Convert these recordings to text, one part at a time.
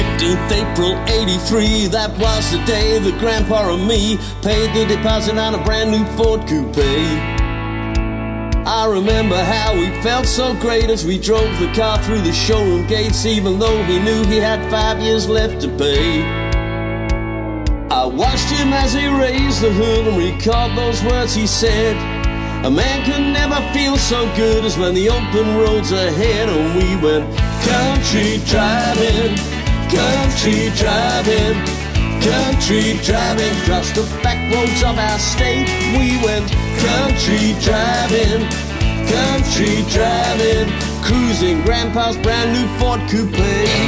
15th April 83, that was the day that Grandpa and me paid the deposit on a brand new Ford Coupe. I remember how we felt so great as we drove the car through the showroom gates, even though he knew he had 5 years left to pay. I watched him as he raised the hood and recalled those words he said. A man can never feel so good as when the open road's ahead. And we went country driving, country driving, country driving, across the back roads of our state. We went country driving, country driving, cruising Grandpa's brand new Ford Coupe.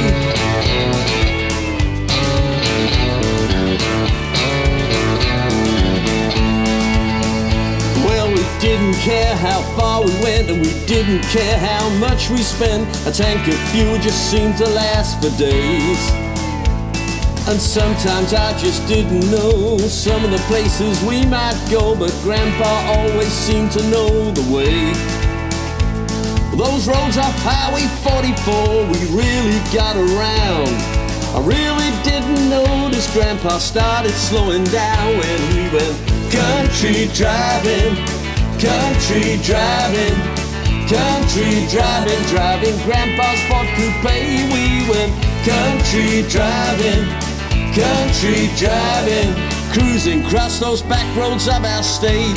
Didn't care how far we went, and we didn't care how much we spent. A tank of fuel just seemed to last for days. And sometimes I just didn't know some of the places we might go, but Grandpa always seemed to know the way. Those roads off Highway 44, we really got around. I really didn't notice Grandpa started slowing down when he went country driving, country driving, country driving, driving Grandpa's Ford Coupe. We went country driving, country driving, cruising across those back roads of our state.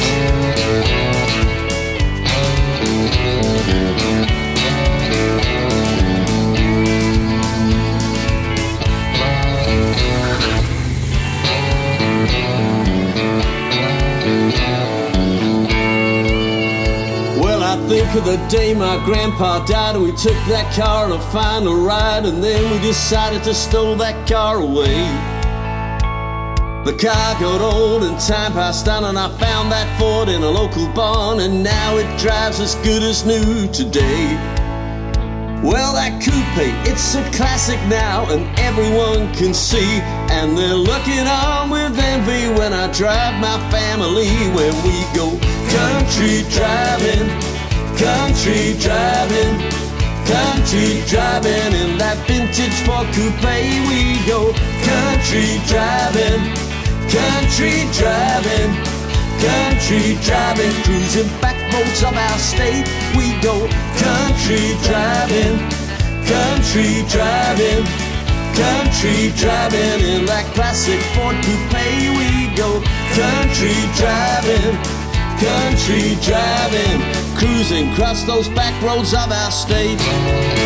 I think of the day my grandpa died, and we took that car on a final ride, and then we decided to stow that car away. The car got old and time passed on, and I found that Ford in a local barn, and now it drives as good as new today. Well, that coupe, it's a classic now, and everyone can see, and they're looking on with envy when I drive my family. When we go country driving, country driving, country driving, in that vintage Ford Coupe. We go country driving, country driving, country driving, cruising back roads of our state. We go country driving, country driving, country driving, in that classic Ford Coupe. We go country driving, country driving, cruising across those back roads of our state.